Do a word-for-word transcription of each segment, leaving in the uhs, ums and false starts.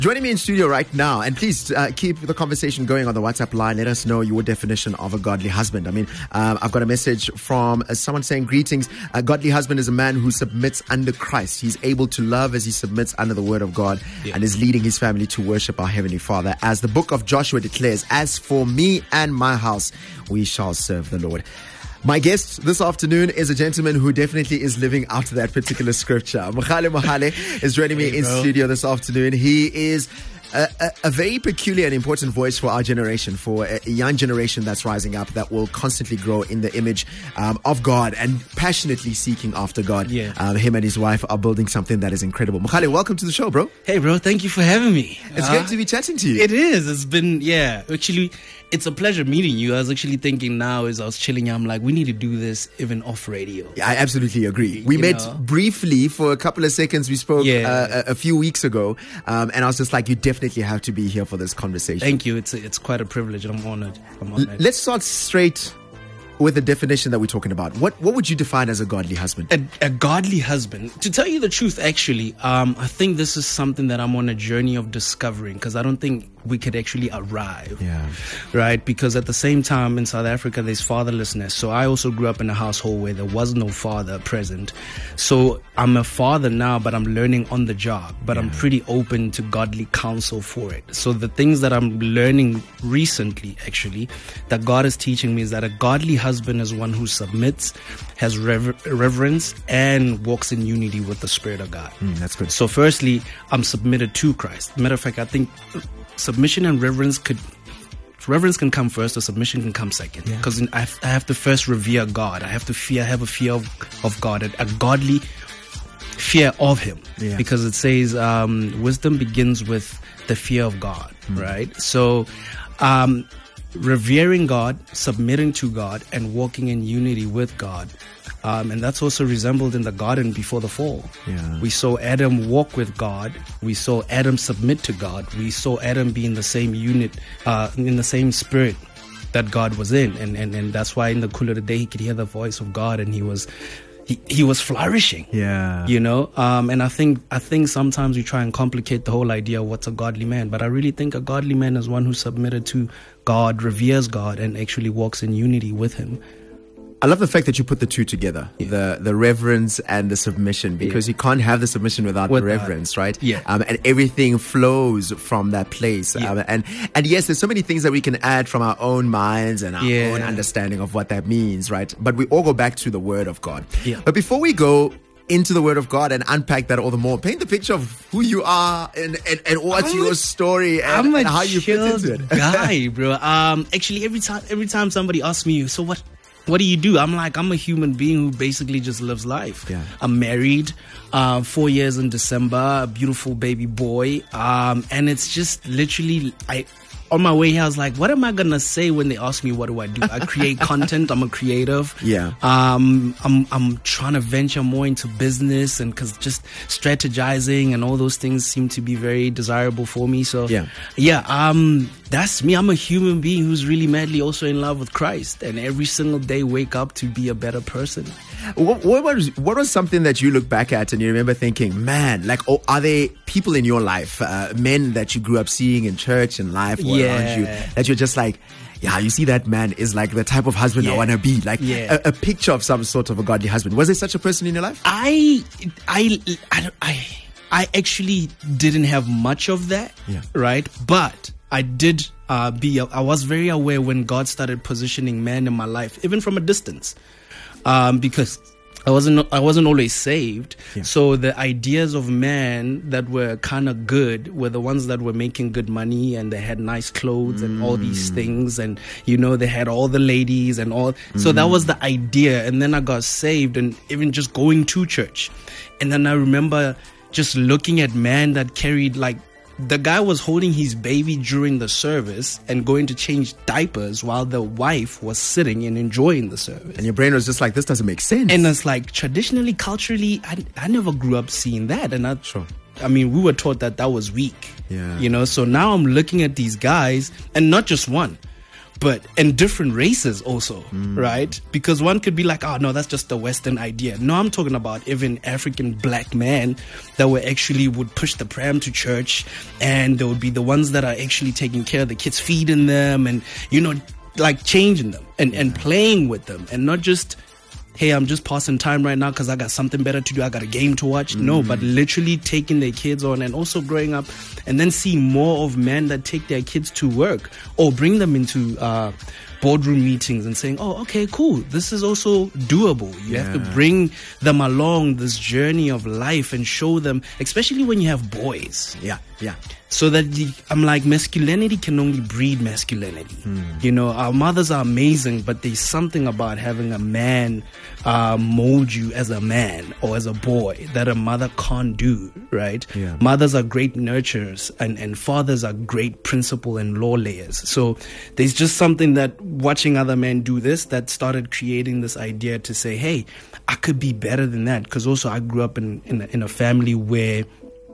Joining me in studio right now, and please uh, keep the conversation going on the WhatsApp line. Let us know your definition of a godly husband. I mean, um, I've got a message from uh, someone saying, greetings. A godly husband is a man who submits under Christ. He's able to love as he submits under the word of God, yeah, and is leading his family to worship our Heavenly Father. As the book of Joshua declares, as for me and my house, we shall serve the Lord. My guest this afternoon is a gentleman who definitely is living out that particular scripture. Mohale Mohale is joining me hey, in bro. studio this afternoon. He is a, a, a very peculiar and important voice for our generation, for a, a young generation that's rising up, that will constantly grow in the image um, of God and passionately seeking after God. Yeah. Um, him and his wife are building something that is incredible. Mohale, welcome to the show, bro. Hey, bro. Thank you for having me. It's uh, great to be chatting to you. It is. It's been, yeah, actually... It's a pleasure meeting you. I was actually thinking now as I was chilling, I'm like, we need to do this even off radio. Yeah, I absolutely agree. We you met know? briefly for a couple of seconds. We spoke yeah. uh, a, a few weeks ago. Um, and I was just like, you definitely have to be here for this conversation. Thank you. It's a, it's quite a privilege. I'm honored. I'm honored. L- let's start straight with the definition that we're talking about. What what would you define as a godly husband? A, a godly husband. To tell you the truth, actually, um, I think this is something that I'm on a journey of discovering, because I don't think we could actually arrive. Yeah. Right? Because at the same time in South Africa, there's fatherlessness. So I also grew up in a household where there was no father present. So I'm a father now, but I'm learning on the job. But yeah. I'm pretty open to godly counsel for it. So the things that I'm learning recently, actually, that God is teaching me is that a godly husband is one who submits, has rever- reverence, and walks in unity with the Spirit of God. Mm, that's good. So firstly, I'm submitted to Christ. Matter of fact, I think submission and reverence could reverence can come first, or submission can come second. Because yeah. I, I have to first revere God. I have to fear, have a fear of, of God, a, a godly fear of Him. Yeah. Because it says um, wisdom begins with the fear of God, mm. right? So um, revering God, submitting to God, and walking in unity with God. Um, and that's also resembled in the garden before the fall. Yeah. We saw Adam walk with God. We saw Adam submit to God. We saw Adam be in the same unit, uh, in the same spirit that God was in. And, and, and that's why in the cool of the day, he could hear the voice of God, and he was he, he was flourishing. Yeah. You know? Um, and I think I think sometimes we try and complicate the whole idea of what's a godly man. But I really think a godly man is one who submitted to God, reveres God, and actually walks in unity with Him. I love the fact that you put the two together, yeah. the the reverence and the submission, because yeah. you can't have the submission without With the reverence, that. right? Yeah. Um, and everything flows from that place. Yeah. Um, and and yes, there's so many things that we can add from our own minds and our yeah. own understanding of what that means, right? But we all go back to the Word of God. Yeah. But before we go into the Word of God and unpack that all the more, paint the picture of who you are and, and, and what's I'm your a, story and, I'm a and how you fit into it. guy, bro. Um, actually, every time every time somebody asks me, so what? What do you do? I'm like, I'm a human being who basically just lives life. Yeah. I'm married, uh, four years in December, a beautiful baby boy. Um, and it's just literally, I, on my way here, I was like, what am I going to say when they ask me, what do I do? I create content. I'm a creative. Yeah. Um, I'm, I'm trying to venture more into business, and cause just strategizing and all those things seem to be very desirable for me. So yeah, yeah, um, that's me. I'm a human being who's really madly also in love with Christ, and every single day wake up to be a better person. What, what was what was something that you look back at and you remember thinking, man, like, oh, are there people in your life, uh, men that you grew up seeing in church and life or yeah. around you, that you're just like, yeah, you see that man is like the type of husband yeah. I want to be, like yeah. a, a picture of some sort of a godly husband. Was there such a person in your life? I, I, I, I, I actually didn't have much of that, yeah. right? But I did uh, be, I was very aware when God started positioning men in my life, even from a distance, um, because I wasn't I wasn't always saved. Yeah. So the ideas of men that were kind of good were the ones that were making good money, and they had nice clothes mm. and all these things, and you know, they had all the ladies and all. Mm. So that was the idea. And then I got saved, and even just going to church. And then I remember just looking at men that carried, like, the guy was holding his baby during the service and going to change diapers while the wife was sitting and enjoying the service. And your brain was just like, this doesn't make sense. And it's like, traditionally, culturally, I, I never grew up seeing that. And I, sure. I mean, we were taught that that was weak. Yeah. You know, so now I'm looking at these guys, and not just one, but and different races also, Mm. right? Because one could be like, oh no, that's just the Western idea. No, I'm talking about even African black men that were actually would push the pram to church, and there would be the ones that are actually taking care of the kids, feeding them, and you know, like changing them and, and playing with them, and not just, hey, I'm just passing time right now because I got something better to do. I got a game to watch. Mm. No, but literally taking their kids on, and also growing up and then seeing more of men that take their kids to work or bring them into uh, boardroom meetings and saying, oh, okay, cool. This is also doable. You Yeah. have to bring them along this journey of life and show them, especially when you have boys. Yeah, yeah. So that the, I'm like, masculinity can only breed masculinity. Mm. You know, our mothers are amazing, but there's something about having a man uh, mold you as a man or as a boy that a mother can't do, right? Yeah. Mothers are great nurturers, and, and fathers are great principle and law layers. So there's just something that watching other men do this that started creating this idea to say, hey, I could be better than that. Because also I grew up in, in, a, in a family where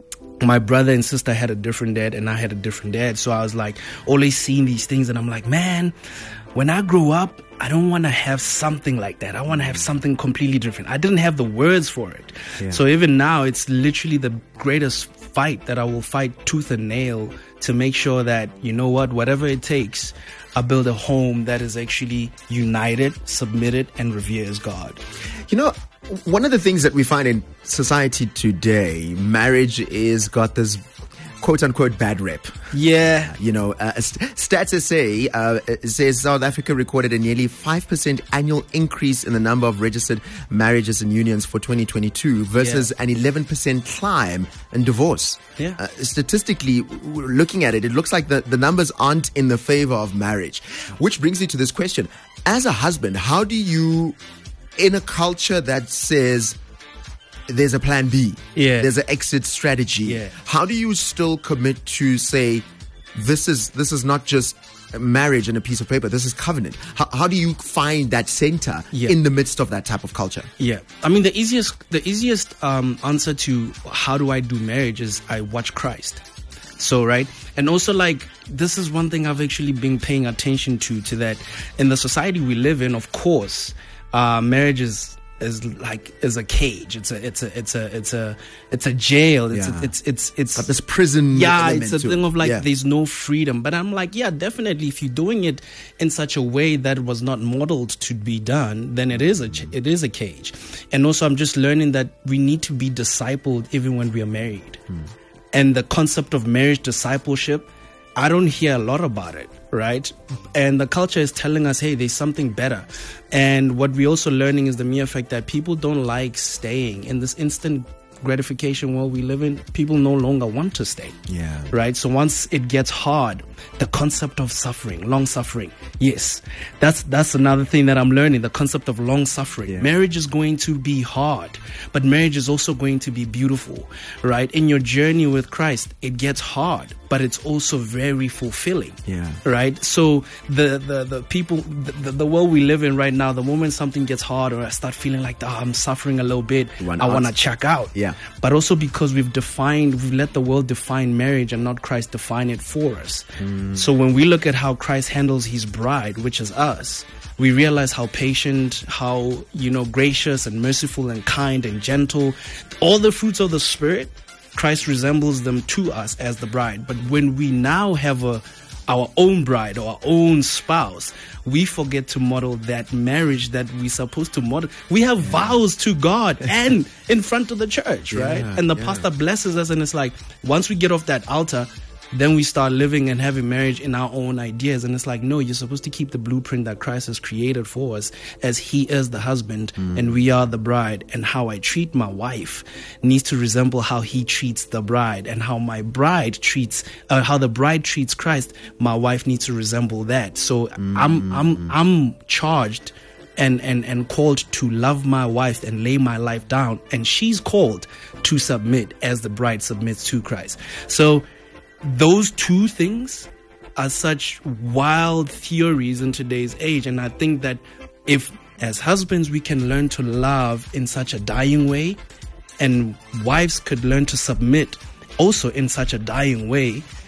my brother and sister had a different dad and I had a different dad. So I was like always seeing these things, and I'm like, man, when I grow up, I don't want to have something like that. I want to have something completely different. I didn't have the words for it. Yeah. So even now, it's literally the greatest fight that I will fight tooth and nail to make sure that, you know what, whatever it takes, I build a home that is actually united, submitted, and reveres God. You know, one of the things that we find in society today, marriage is got this quote unquote bad rep. Yeah. You know, uh, st- Stats S A uh, says South Africa recorded a nearly five percent annual increase in the number of registered marriages and unions for twenty twenty-two versus Yeah. an eleven percent climb in divorce. Yeah. Uh, statistically, w- looking at it, it looks like the, the numbers aren't in the favor of marriage. Which brings me to this question. As a husband, how do you, in a culture that says there's a plan B, Yeah. there's an exit strategy, Yeah. how do you still commit to say this is this is not just marriage and a piece of paper, this is covenant? How, how do you find that center Yeah. in the midst of that type of culture? Yeah, I mean the easiest the easiest um, answer to how do I do marriage is I watch Christ. So right, and also like this is one thing I've actually been paying attention to to that in the society we live in. Of course, uh, marriage is is like is a cage. It's a it's a it's a it's a it's a jail. It's Yeah. a, it's it's it's But this prison yeah, element it's a to thing it. of like Yeah. there's no freedom. But I'm like, yeah, definitely. If you're doing it in such a way that was not modeled to be done, then it is a ch- it is a cage. And also, I'm just learning that we need to be discipled even when we are married. Hmm. And the concept of marriage discipleship, I don't hear a lot about it, right? And the culture is telling us, hey, there's something better. And what we're also learning is the mere fact that people don't like staying in this instant gratification world we live in. People no longer want to stay. Yeah. Right? So once it gets hard, the concept of suffering, long suffering, yes, that's that's another thing that I'm learning, the concept of long suffering. Yeah. Marriage is going to be hard, but marriage is also going to be beautiful, right? In your journey with Christ, it gets hard, but it's also very fulfilling. Yeah. Right? So the the, the people, the, the world we live in right now, the moment something gets hard or I start feeling like, oh, I'm suffering a little bit, Run I out. want to check out. Yeah. But also because we've defined, we've let the world define marriage and not Christ define it for us. So when we look at how Christ handles his bride, which is us, we realize how patient, how, you know, gracious and merciful and kind and gentle, all the fruits of the Spirit, Christ resembles them to us as the bride. But when we now have a our own bride or our own spouse, we forget to model that marriage that we're supposed to model. We have vows to God and in front of the church, right? Yeah, And the yeah. pastor blesses us, and it's like, once we get off that altar, then we start living and having marriage in our own ideas. And it's like, no, you're supposed to keep the blueprint that Christ has created for us, as he is the husband and we are the bride. And how I treat my wife needs to resemble how he treats the bride, and how my bride treats, uh, how the bride treats Christ. My wife needs to resemble that. So I'm, I'm, I'm charged and, and, and called to love my wife and lay my life down. And she's called to submit as the bride submits to Christ. So those two things are such wild theories in today's age. And I think that if, as husbands, we can learn to love in such a dying way, and wives could learn to submit also in such a dying way,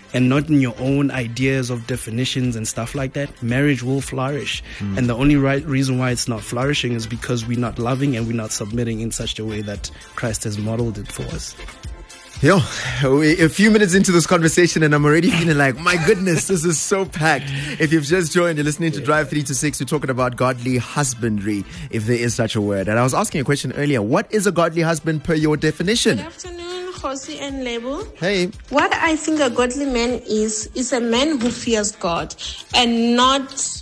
and not in your own ideas of definitions and stuff like that, marriage will flourish. Mm. And the only right reason why it's not flourishing is because we're not loving and we're not submitting in such a way that Christ has modeled it for us. Yo, we a few minutes into this conversation and I'm already feeling like, my goodness, this is so packed. If you've just joined, you're listening to Drive three to six. We're talking about godly husbandry, if there is such a word. And I was asking a question earlier. What is a godly husband per your definition? Good afternoon, Josie and Lebo. Hey. What I think a godly man is, is a man who fears God and not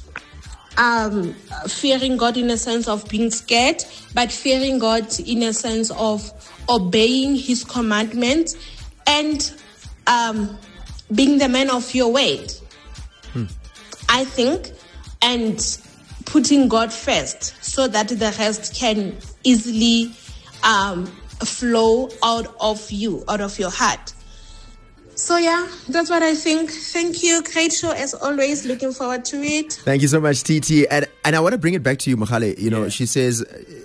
um, fearing God in a sense of being scared, but fearing God in a sense of obeying his commandments and um, being the man of your word. Hmm. I think, and putting God first so that the rest can easily um, flow out of you, out of your heart. So yeah, that's what I think. Thank you. Great show as always. Looking forward to it. Thank you so much, T T. And, and I want to bring it back to you, Mohale. You know, yeah. She says,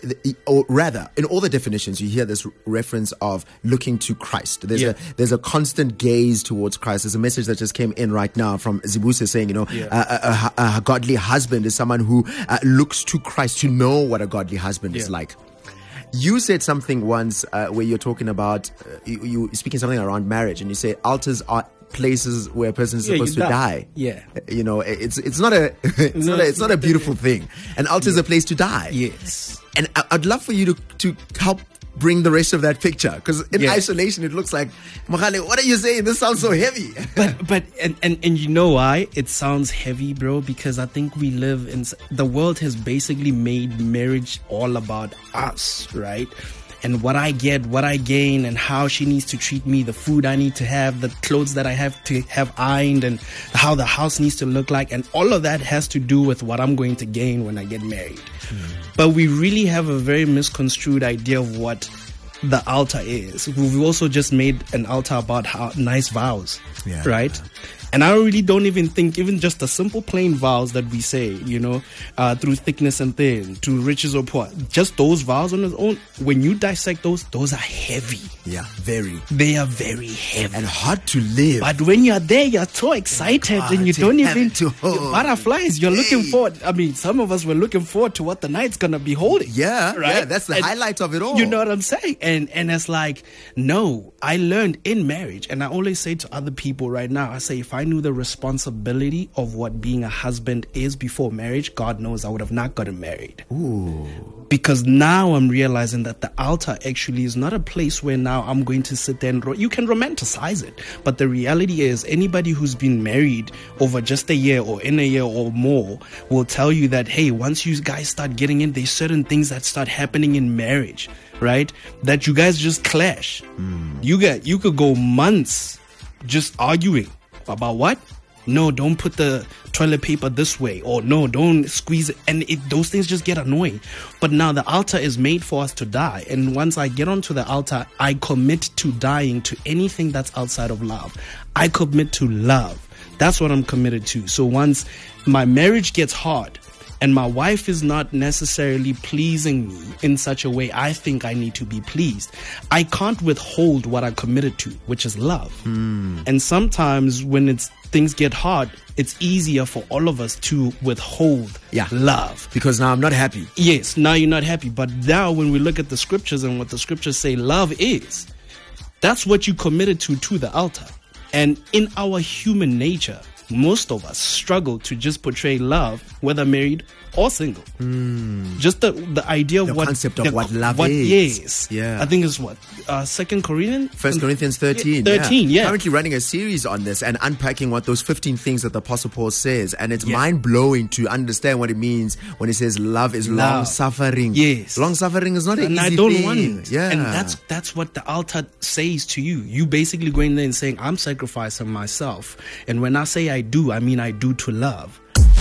or rather, in all the definitions, you hear this reference of looking to Christ. There's, yeah. a, there's a constant gaze towards Christ. There's a message that just came in right now from Zibuse saying, you know, yeah. a, a, a, a godly husband is someone who uh, looks to Christ to know what a godly husband yeah. is like. You said something once uh, where you're talking about, uh, you, you speaking something around marriage, and you say altars are places where a person is yeah, supposed to die. die. Yeah, you know, it's it's not a it's no, not a, it's not a beautiful thing. An altar is yeah. a place to die. Yes, and I, I'd love for you to to help bring the rest of that picture, because in yeah. isolation it looks like, Mohale, what are you saying? This sounds so heavy. but but and, and and you know why it sounds heavy, bro? Because I think we live in the world has basically made marriage all about us, right? And what I get, what I gain, and how she needs to treat me, the food I need to have, the clothes that I have to have ironed, and how the house needs to look like. And all of that has to do with what I'm going to gain when I get married. Mm. But we really have a very misconstrued idea of what the altar is. We've also just made an altar about how nice vows, yeah, right? Yeah. And I really don't even think, even just the simple plain vows that we say, you know, uh, through thickness and thin, to riches or poor, just those vows on its own, when you dissect those, those are heavy. Yeah, very. They are very heavy. And hard to live. But when you're there, you're so excited oh, and you don't even, to hold. Butterflies, you're hey. looking forward. I mean, some of us were looking forward to what the night's going to be holding. Yeah, right? Yeah, that's the and highlight of it all. You know what I'm saying? And, and it's like, no, I learned in marriage, and I always say to other people right now, I say, if I knew the responsibility of what being a husband is before marriage, God knows I would have not gotten married. Ooh. Because now I'm realizing that the altar actually is not a place where now I'm going to sit there and ro- you can romanticize it, but the reality is anybody who's been married over just a year or in a year or more will tell you that, hey, once you guys start getting in, there's certain things that start happening in marriage, right? That you guys just clash. Mm. You get you could go months just arguing about what? No, don't put the toilet paper this way, or no, don't squeeze it. And it, those things just get annoying. But now the altar is made for us to die. And once I get onto the altar, I commit to dying to anything that's outside of love. I commit to love. That's what I'm committed to. So once my marriage gets hard, and my wife is not necessarily pleasing me in such a way I think I need to be pleased, I can't withhold what I committed to, which is love. Mm. And sometimes when it's things get hard, it's easier for all of us to withhold yeah. love. Because now I'm not happy. Yes, now you're not happy. But now when we look at the scriptures and what the scriptures say love is, that's what you committed to to the altar. And in our human nature, most of us struggle to just portray love, whether married or single. Mm. Just the the idea of the what concept of the, what love what, is. Yes, yeah. I think it's what uh, Second Corinthians, First Corinthians thirteen. Thirteen, yeah. yeah. Currently running a series on this and unpacking what those fifteen things that the Apostle Paul says, and it's yeah. mind blowing to understand what it means when he says love is love. long suffering. Yes, long suffering is not an and easy I don't thing. want it. Yeah, and that's that's what the altar says to you. You basically going there and saying, "I'm sacrificing myself," and when I say I do, I mean I do to love.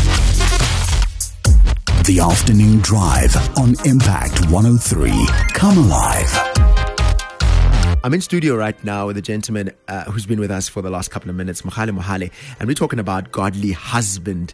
The Afternoon Drive on Impact one oh three. Come alive. I'm in studio right now with a gentleman uh, who's been with us for the last couple of minutes, Mohale Mohale, and we're talking about godly husband.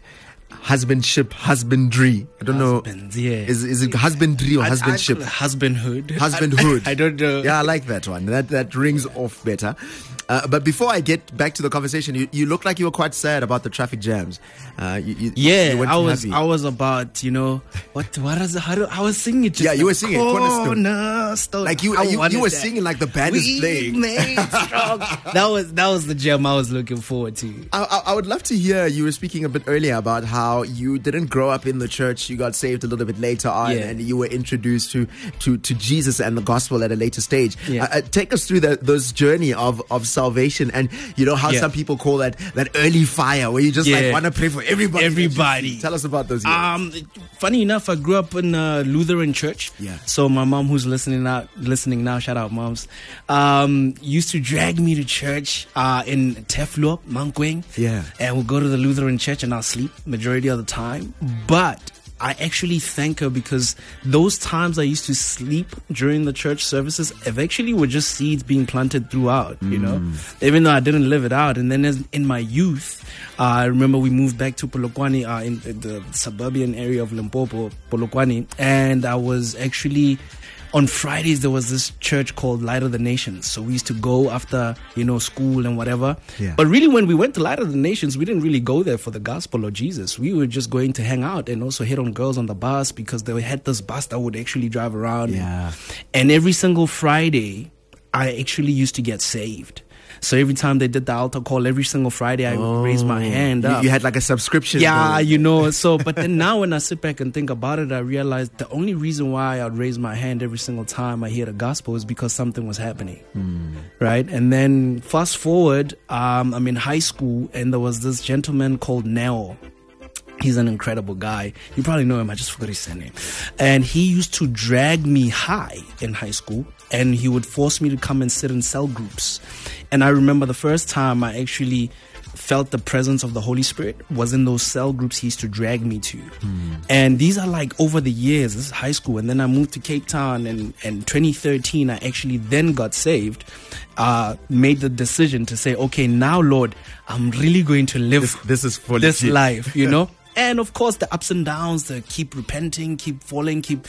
husbandship, husbandry. I don't Husbands, know. yeah. Is is it husbandry or I- I- husbandship? husbandhood. Husbandhood. I, I don't know. Yeah, I like that one. That that rings off better. Uh, but before I get back to the conversation, you, you look like you were quite sad about the traffic jams. Uh, you, you, Yeah, you weren't I too was happy. I was about, you know, what what is it? How do, I was singing it just Yeah, you were the singing it, Cornerstone. Cornerstone. Like you- I you- you wanted were that. singing like the band is We playing. made strong. that was that was the gem I was looking forward to. I, I, I would love to hear, you were speaking a bit earlier about how you didn't grow up in the church. You got saved a little bit later on, Yeah. and you were introduced to, to, to Jesus and the gospel at a later stage. Yeah. Uh, uh, take us through that those journey of, of salvation, and you know how Yeah. some people call that that early fire, where you just like Yeah. want to pray for everybody. that you Everybody. see. Tell us about those years. Um, funny enough, I grew up in a Lutheran church. Yeah. So my mom, who's listening out, listening now, shout out moms, um, used to drag me to church uh, in Teflup, Mankweng. Yeah. And we'll go to the Lutheran church and I'll sleep majority of the time. But I actually thank her because those times I used to sleep during the church services eventually were just seeds being planted throughout, you know, even though I didn't live it out. And then as, in my youth, uh, I remember we moved back to Polokwane, uh, in, in the suburban area of Limpopo, Polokwane, and I was actually... On Fridays, there was this church called Light of the Nations. So we used to go after, you know, school and whatever. Yeah. But really, when we went to Light of the Nations, we didn't really go there for the gospel of Jesus. We were just going to hang out and also hit on girls on the bus because they had this bus that would actually drive around. Yeah. And every single Friday, I actually used to get saved. So every time they did the altar call, every single Friday, I would raise my hand You, up. you had like a subscription. Yeah, going. you know, so, but then now when I sit back and think about it, I realize the only reason why I'd raise my hand every single time I hear the gospel is because something was happening. Right? And then fast forward, um, I'm in high school and there was this gentleman called Neo. He's an incredible guy. You probably know him. I just forgot his surname. And he used to drag me high in high school and he would force me to come and sit in cell groups. And I remember the first time I actually felt the presence of the Holy Spirit was in those cell groups he used to drag me to. And these are like over the years. This is high school. And then I moved to Cape Town and in twenty thirteen, I actually then got saved, uh, made the decision to say, okay, now Lord, I'm really going to live This, this is for this legit. life, you know? And of course, the ups and downs, the keep repenting, keep falling, keep.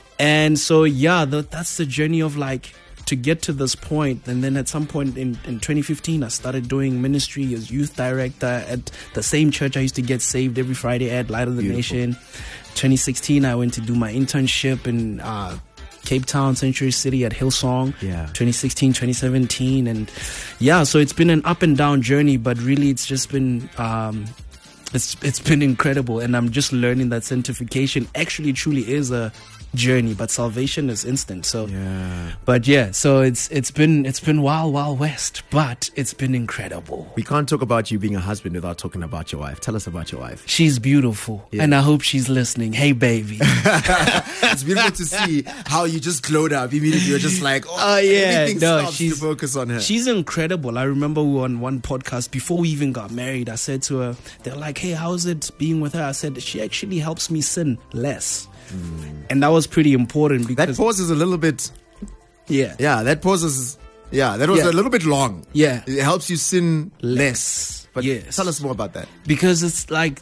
And so, yeah, the, that's the journey of like to get to this point. And then at some point in, in twenty fifteen, I started doing ministry as youth director at the same church I used to get saved every Friday at, Light of the Beautiful. Nation. twenty sixteen, I went to do my internship in uh, Cape Town, Century City at Hillsong. Yeah. twenty sixteen, twenty seventeen. And yeah, so it's been an up and down journey, but really it's just been... Um, It's it's been incredible, and I'm just learning that sanctification actually truly is a journey, but salvation is instant. So, Yeah. but yeah, so it's it's been it's been wild, wild west, but it's been incredible. We can't talk about you being a husband without talking about your wife. Tell us about your wife. She's beautiful, Yeah. and I hope she's listening. Hey, baby. It's beautiful to see how you just glowed up immediately. You're just like, oh, Oh, yeah, everything no, stops to she's- focus on her. She's incredible. I remember we were on one podcast before we even got married. I said to her, they're like, hey, how's it being with her? I said, she actually helps me sin less. And that was pretty important That because, pause is a little bit, yeah, yeah, that pause is, yeah, that was Yeah. a little bit long. Yeah. It helps you sin less. less. But yes. tell us more about that. Because it's like,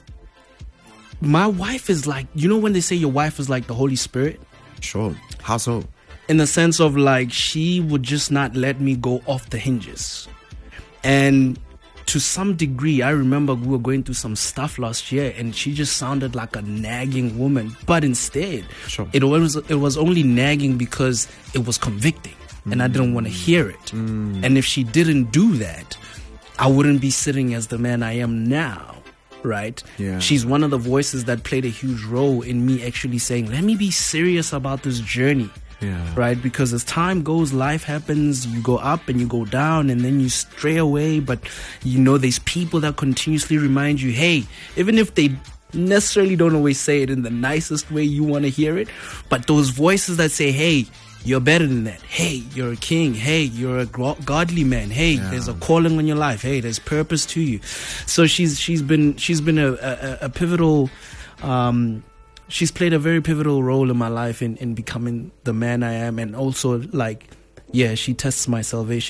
my wife is like, you know, when they say your wife is like the Holy Spirit, Sure. How so? in the sense of like, she would just not let me go off the hinges. And to some degree, I remember we were going through some stuff last year and she just sounded like a nagging woman. But instead, Sure. it was it was only nagging because it was convicting and I didn't want to hear it. And if she didn't do that, I wouldn't be sitting as the man I am now, right? Yeah. She's one of the voices that played a huge role in me actually saying, let me be serious about this journey. Yeah. Right? Because as time goes, life happens, you go up and you go down and then you stray away. But you know, there's people that continuously remind you, hey, even if they necessarily don't always say it in the nicest way you want to hear it, but those voices that say, hey, you're better than that. Hey, you're a king. Hey, you're a gro- godly man. Hey, there's a calling on your life. Hey, there's purpose to you. So she's she's been she's been a a, a pivotal. Um, she's played a very pivotal role in my life in, in becoming the man I am, and also like, yeah, she tests my salvation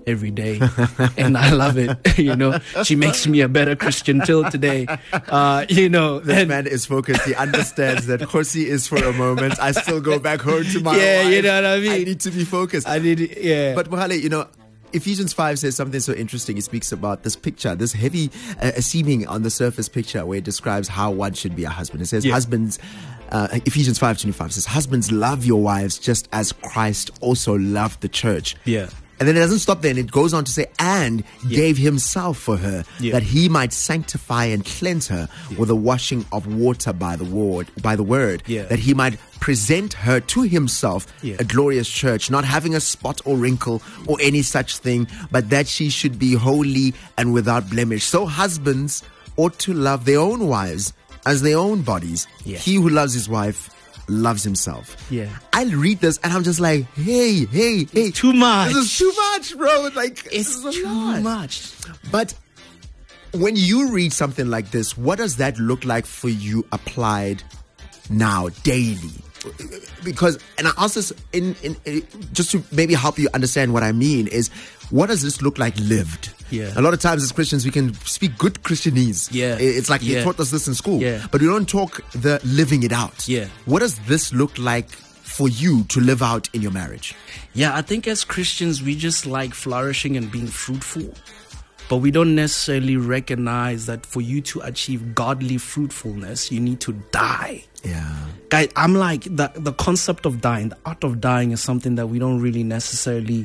every day, and I love it. You know, she makes me a better Christian till today. Uh, you know, this and, man is focused. He understands that Khosi is for a moment. I still go back home to my yeah, wife. You know what I mean. I need to be focused. I need, yeah. But Mohale, you know, Ephesians five says something so interesting. It speaks about this picture, this heavy uh, seeming on the surface picture, where it describes how one should be a husband. It says, yeah. husbands. Uh, Ephesians five twenty-five says, husbands, love your wives just as Christ also loved the church. Yeah. And then it doesn't stop there, and it goes on to say, and yeah. gave himself for her, yeah. that he might sanctify and cleanse her yeah. with the washing of water by the word, by the word, yeah. that he might present her to himself, yeah. a glorious church, not having a spot or wrinkle or any such thing, but that she should be holy and without blemish. So husbands ought to love their own wives as their own bodies. Yeah. He who loves his wife loves himself. Yeah. I read this and I'm just like, hey, hey, hey. It's too much. This is too much, bro. Like, it's too lot. much. But when you read something like this, what does that look like for you applied now, daily? Because, and I ask this in, in, in just to maybe help you understand what I mean, is what does this look like lived? Yeah. A lot of times as Christians, we can speak good Christianese. Yeah. It's like yeah. they taught us this in school. Yeah. But we don't talk the living it out. Yeah. What does this look like for you to live out in your marriage? Yeah, I think as Christians, we just like flourishing and being fruitful. But we don't necessarily recognize that for you to achieve godly fruitfulness, you need to die. Yeah. Guys, I'm like, the, the concept of dying, the art of dying is something that we don't really necessarily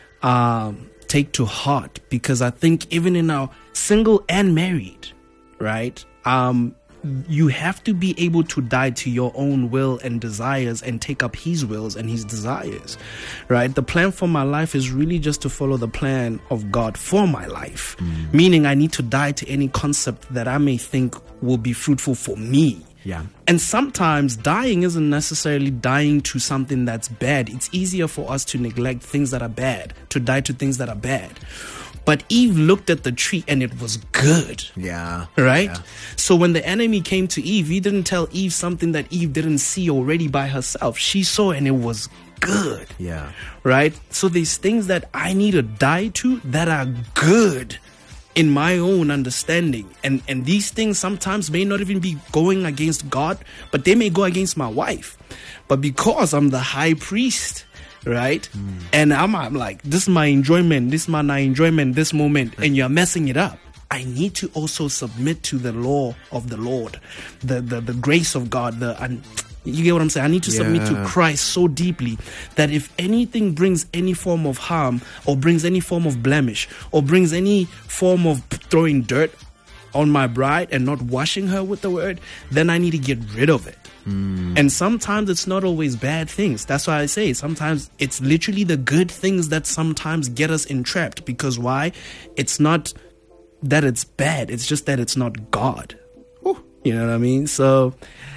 um, take to heart. Because I think even in our single and married, right, um, you have to be able to die to your own will and desires and take up his wills and his desires, right? The plan for my life is really just to follow the plan of God for my life, mm. meaning I need to die to any concept that I may think will be fruitful for me. Yeah. And sometimes dying isn't necessarily dying to something that's bad. It's easier for us to neglect things that are bad, to die to things that are bad. But Eve looked at the tree and it was good. Yeah. Right? Yeah. So when the enemy came to Eve, he didn't tell Eve something that Eve didn't see already by herself. She saw and it was good. Yeah. Right? So there's things that I need to die to that are good in my own understanding. And, and these things sometimes may not even be going against God, but they may go against my wife. But because I'm the high priest, right? Mm. And I'm, I'm like, this is my enjoyment, this is my enjoyment, this moment, and you're messing it up. I need to also submit to the law of the Lord, the the, the grace of God. The and you get what I'm saying? I need to yeah. submit to Christ so deeply that if anything brings any form of harm or brings any form of blemish or brings any form of throwing dirt on my bride and not washing her with the word, then I need to get rid of it. Mm. And sometimes it's not always bad things. That's why I say sometimes it's literally the good things that sometimes get us entrapped. Because why? It's not that it's bad. It's just that it's not God. Ooh. You know what I mean? So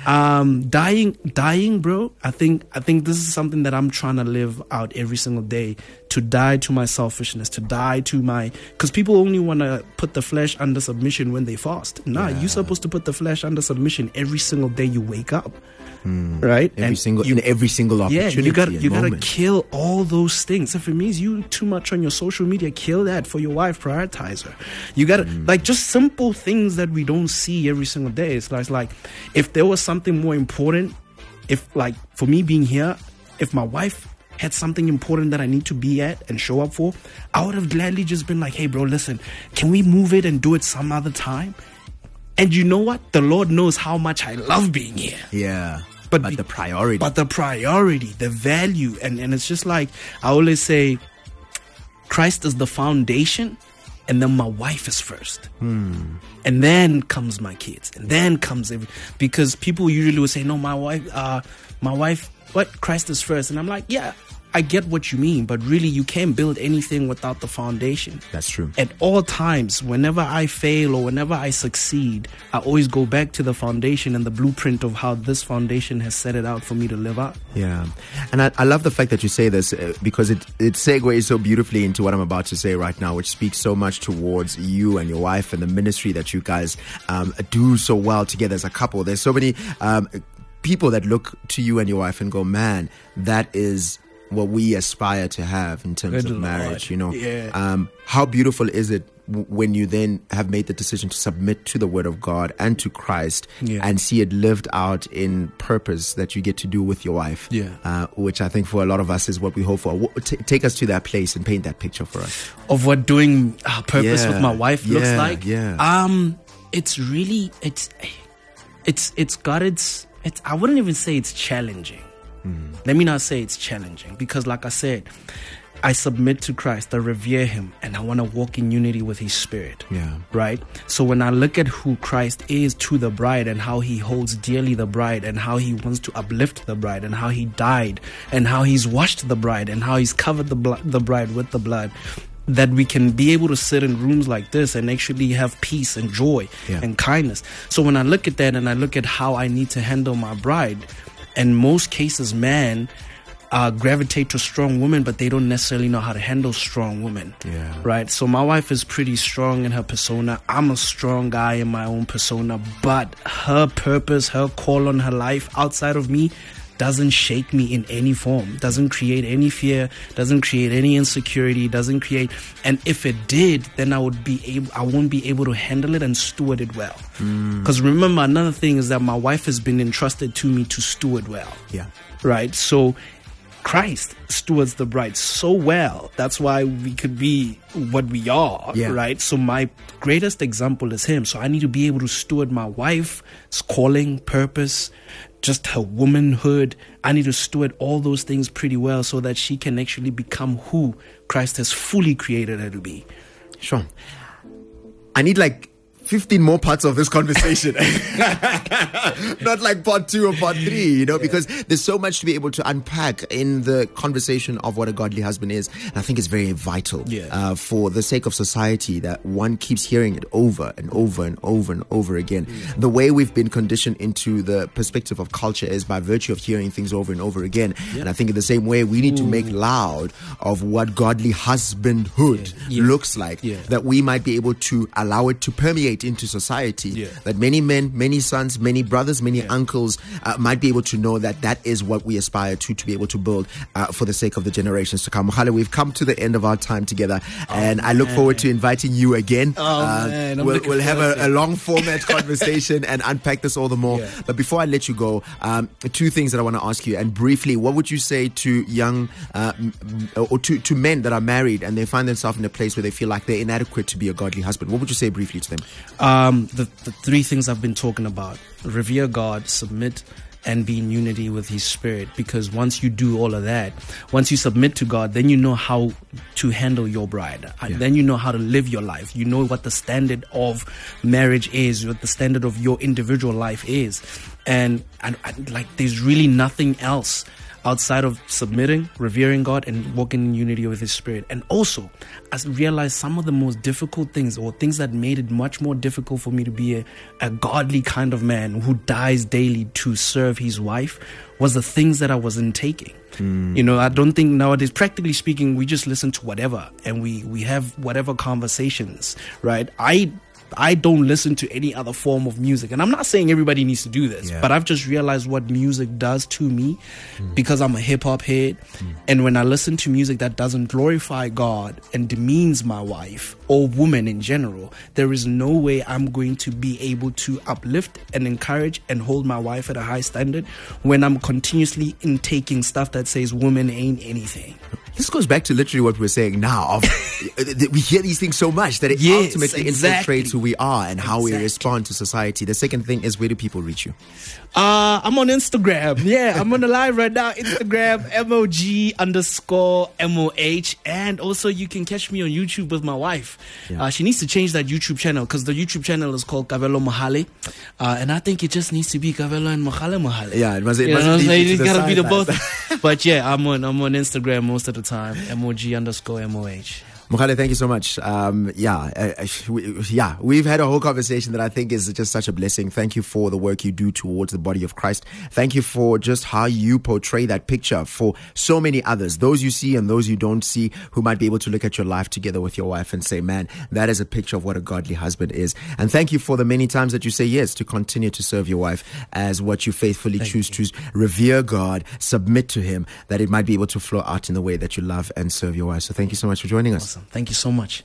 um, dying, dying, bro, I think, I think this is something that I'm trying to live out every single day. To die to my selfishness, to die to my... Because people only want to put the flesh under submission when they fast. Nah, yeah. You're supposed to put the flesh under submission every single day you wake up. Mm. Right? Every and single you, in every single opportunity. Yeah, you got you got to kill all those things. If it means you too much on your social media, kill that for your wife. Prioritize her. You got to mm. like just simple things that we don't see every single day. It's like, it's like if there was something more important, if like for me being here, if my wife had something important that I need to be at and show up for, I would have gladly just been like, hey, bro, listen, can we move it and do it some other time? And you know what? The Lord knows how much I love being here. Yeah. But, but the priority. But the priority, the value. And, and it's just like, I always say, Christ is the foundation, and then my wife is first. Hmm. And then comes my kids. And then comes every... Because people usually will say, no, my wife, uh, my wife, what? Christ is first. And I'm like, yeah, I get what you mean, but really you can't build anything without the foundation. That's true. At all times, whenever I fail or whenever I succeed, I always go back to the foundation and the blueprint of how this foundation has set it out for me to live out. Yeah. And I, I love the fact that you say this uh, because it, it segues so beautifully into what I'm about to say right now, which speaks so much towards you and your wife and the ministry that you guys um, do so well together as a couple. There's so many um, people that look to you and your wife and go, man, that is what we aspire to have in terms Good of marriage. Lord. You know, Yeah. um, how beautiful is it w- when you then have made the decision to submit to the Word of God and to Christ, Yeah. and see it lived out in purpose that you get to do with your wife. Yeah. uh, which I think for a lot of us is what we hope for. Wh- t- take us to that place and paint that picture for us. Of what doing uh, purpose Yeah, with my wife looks yeah, like. yeah. Um, it's really it's it's it's got its it's. I wouldn't even say it's challenging. Mm. Let me not say it's challenging, because, like I said, I submit to Christ, I revere Him, and I want to walk in unity with His Spirit. Yeah. Right? So when I look at who Christ is to the bride, and how He holds dearly the bride, and how He wants to uplift the bride, and how He died, and how He's washed the bride, and how He's covered the, blo- the bride with the blood, that we can be able to sit in rooms like this and actually have peace and joy Yeah. and kindness. So when I look at that, and I look at how I need to handle my bride, in most cases, men uh, gravitate to strong women, but they don't necessarily know how to handle strong women. Yeah. Right? So my wife is pretty strong in her persona. I'm a strong guy in my own persona, but her purpose, her call on her life outside of me doesn't shake me in any form, doesn't create any fear, doesn't create any insecurity, doesn't create, and if it did, then I would be able, I won't be able to handle it and steward it well. Because remember, another thing is that my wife has been entrusted to me to steward well. Yeah. Right? So Christ stewards the bride so well. That's why we could be what we are, Yeah. right? So my greatest example is Him. So I need to be able to steward my wife's calling, purpose, just her womanhood. I need to steward all those things pretty well so that she can actually become who Christ has fully created her to be. Sure. I need like fifteen more parts of this conversation. Not like part two or part three, you know, yeah. because there's so much to be able to unpack in the conversation of what a godly husband is. And I think it's very vital yeah. uh, for the sake of society that one keeps hearing it over and over and over and over again. Yeah. The way we've been conditioned into the perspective of culture is by virtue of hearing things over and over again. Yeah. And I think in the same way, we need Ooh. to make loud of what godly husbandhood yeah. Yeah. looks like, yeah. that we might be able to allow it to permeate into society, yeah. that many men, many sons, many brothers, many yeah. uncles uh, might be able to know that that is what we aspire to, to be able to build uh, for the sake of the generations to come. Mohale, we've come to the end of our time together, oh, and I look man. forward to inviting you again. Oh, uh, man. We'll, we'll have a, a long format conversation and unpack this all the more. Yeah. But before I let you go, um, two things that I want to ask you, and briefly, what would you say to young uh, or to, to men that are married and they find themselves in a place where they feel like they're inadequate to be a godly husband? What would you say briefly to them? Um, the, the three things I've been talking about: revere God, submit, and be in unity with His Spirit. Because once you do all of that, once you submit to God, then you know how to handle your bride. Yeah. Then you know how to live your life. You know what the standard of marriage is, what the standard of your individual life is. And, and, and like, there's really nothing else outside of submitting, revering God, and walking in unity with His Spirit. And also, I realized some of the most difficult things, or things that made it much more difficult for me to be a, a godly kind of man who dies daily to serve his wife, was the things that I wasn't taking. Mm. You know, I don't think nowadays, practically speaking, we just listen to whatever, and we, we have whatever conversations, right? I I don't listen to any other form of music. And I'm not saying everybody needs to do this, yeah. but I've just realized what music does to me mm. because I'm a hip hop head. Mm. And when I listen to music that doesn't glorify God and demeans my wife or woman in general, there is no way I'm going to be able to uplift and encourage and hold my wife at a high standard when I'm continuously intaking stuff that says woman ain't anything. This goes back to literally what we're saying now. Of, we hear these things so much that it yes, ultimately exactly. infiltrates who we are and how exactly. we respond to society. The second thing is, where do people reach you? Uh, I'm on Instagram. Yeah, I'm on the live right now. Instagram, M O G underscore M O H. And also you can catch me on YouTube with my wife. Yeah. Uh, she needs to change that YouTube channel because the YouTube channel is called Kabelo Mohale. Uh, and I think it just needs to be Kabelo and Mohale Mohale. Yeah, it must, it you must know be it the gotta be the side both. But yeah, I'm on, I'm on Instagram most of the time. M O G underscore M O H. Mukhale, thank you so much. Um, yeah, uh, we, yeah, we've had a whole conversation that I think is just such a blessing. Thank you for the work you do towards the body of Christ. Thank you for just how you portray that picture for so many others, those you see and those you don't see, who might be able to look at your life together with your wife and say, man, that is a picture of what a godly husband is. And thank you for the many times that you say yes to continue to serve your wife as what you faithfully thank choose you. to revere God, submit to Him, that it might be able to flow out in the way that you love and serve your wife. So thank you so much for joining us. Awesome. Thank you so much.